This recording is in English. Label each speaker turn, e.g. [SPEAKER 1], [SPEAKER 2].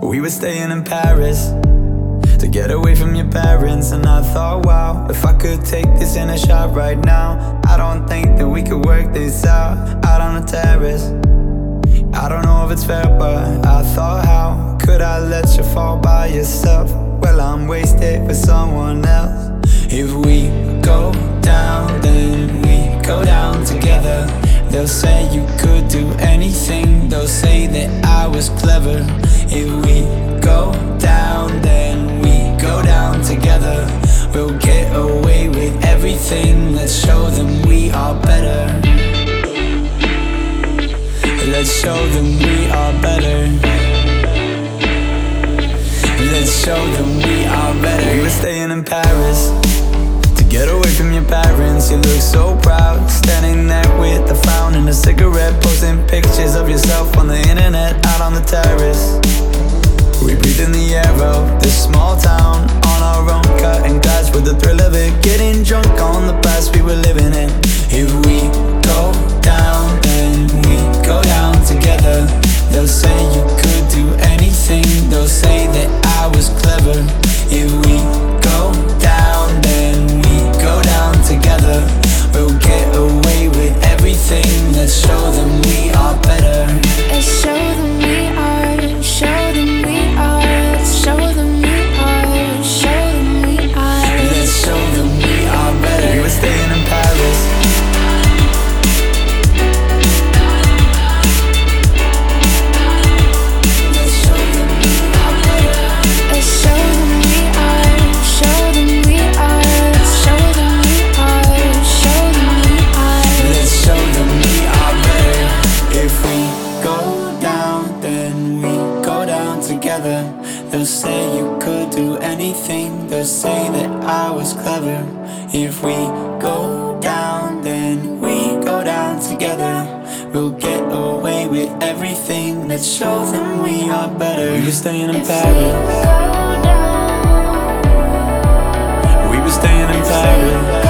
[SPEAKER 1] We were staying in Paris to get away from your parents, and I thought, wow, if I could take this in a shot right now, I don't think that we could work this out on the terrace. I don't know if it's fair, but I thought, how could I let you fall by yourself? Well, I'm wasted with someone else. If we go down, then we go down together. They'll say you could do anything, they'll say that I was clever. If we go down, then we go down together. We'll get away with everything, let's show them we are better. Let's show them we are better. Let's show them we are better. We were staying in Paris to get away from your parents. You look so proud, standing there with a frown and a cigarette, posting pictures of yourself on the internet, out on the terrace. We breathe in the air of this small town, on our own, cutting glass with the thrill of it, getting drunk on the past we were living in. If we go down, then we go down together. They'll say you could do anything, they'll say that I was clever. If we go down, then we go down together. We'll get away with everything, let's show them we are better.
[SPEAKER 2] Let's show them we are, show them we are, show them we are, show them we are.
[SPEAKER 1] Let's show them we are better. We were staying in Paris. They'll say you could do anything, they'll say that I was clever. If we go down, then we go down together. We'll get away with everything, let's show them we are better. We were staying in Paris. We were staying in Paris.